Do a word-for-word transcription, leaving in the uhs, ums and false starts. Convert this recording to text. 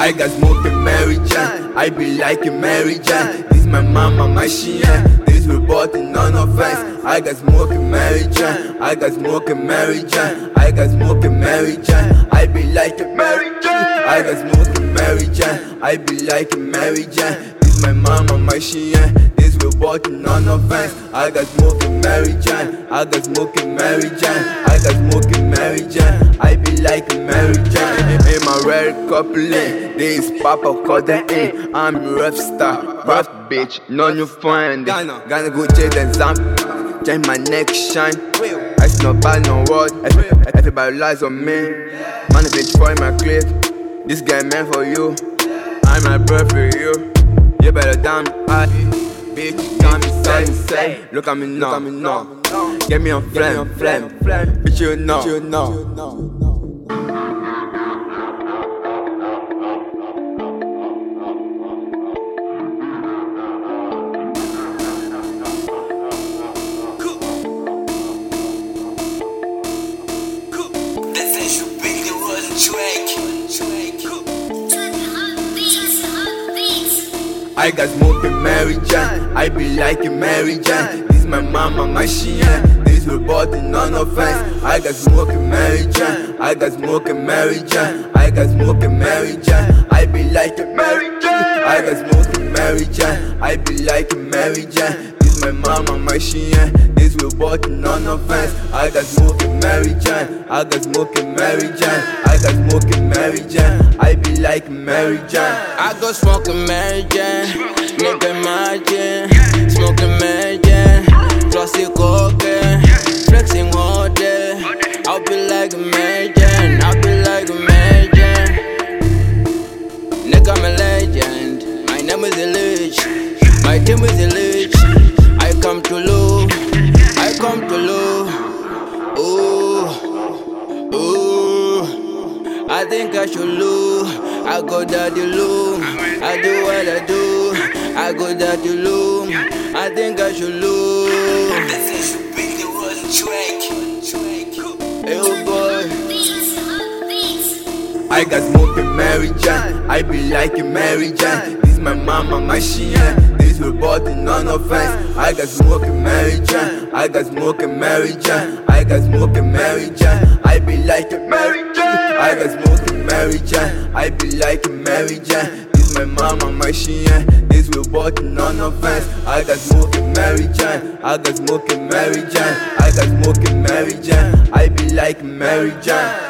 I got smoking Mary Jane. I be liking Mary Jane. This my mama, my she This reporting non offense. I got smoking Mary Jane. I got smoking Mary Jane. I got smoking Mary Jane. I be liking Mary Jane. I got smoking Mary Jane. I be liking Mary Jane. This my mama, my she This reporting non offense. I got smoking Mary Jane. I got smoking Mary Jane. I got smoking Mary Jane. I be liking Mary Jane. In my red coupling, this Papa called the in. I'm a rough star, rough bitch, no new friend. Gonna go check the exam, change my neck shine. I see no bad, no word. Everybody lies on me. Man, if it's for my clip, this guy meant for you. I'm a bird for you. You better damn high. Bitch, come inside, say. Look at me now, look at me now. Get me on flame, flame, flame. Bitch, you know, you know. I got smoking Mary Jane. I be liking Mary Jane. This my mama, my she This reporting non offense. I got smoking Mary Jane. I got smoking Mary Jane. I got smoking Mary Jane. I be liking Mary Jane. I got smoking Mary Jane. I be liking Mary Jane. This my mama, my she This reporting non offense. I got smoking Mary Jane. I got smoking Mary Jane. I got smoking Mary Jane. I be like Mary Jane. I go smoking Mary Jane, smoking Mary Jane, smoking Mary Jane, classic cocaine, flexing all day. I'll be like Mary Jane, I'll be like Mary Jane. Nigga, I'm a legend. My name is Elite, my team is Elite. I come to lose, I come to lose. Ooh, ooh. I think I should lose. I go daddy loom. I do what I do. I go daddy loom. I think I should lose. Hey, oh boy. I got smoking Mary Jane. I be liking Mary Jane. This my mama, my she This reporting non offense. I got smoking Mary Jane. I got smoking Mary Jane. I got smoking Mary Jane. I be liking Mary Jane. I got smoking Mary Jane. I be liking Mary Jane. This my mama, my she This reporting non offense. I got smoking Mary Jane. I got smoking Mary Jane. I got smoking Mary Jane. I be like Mary Jane.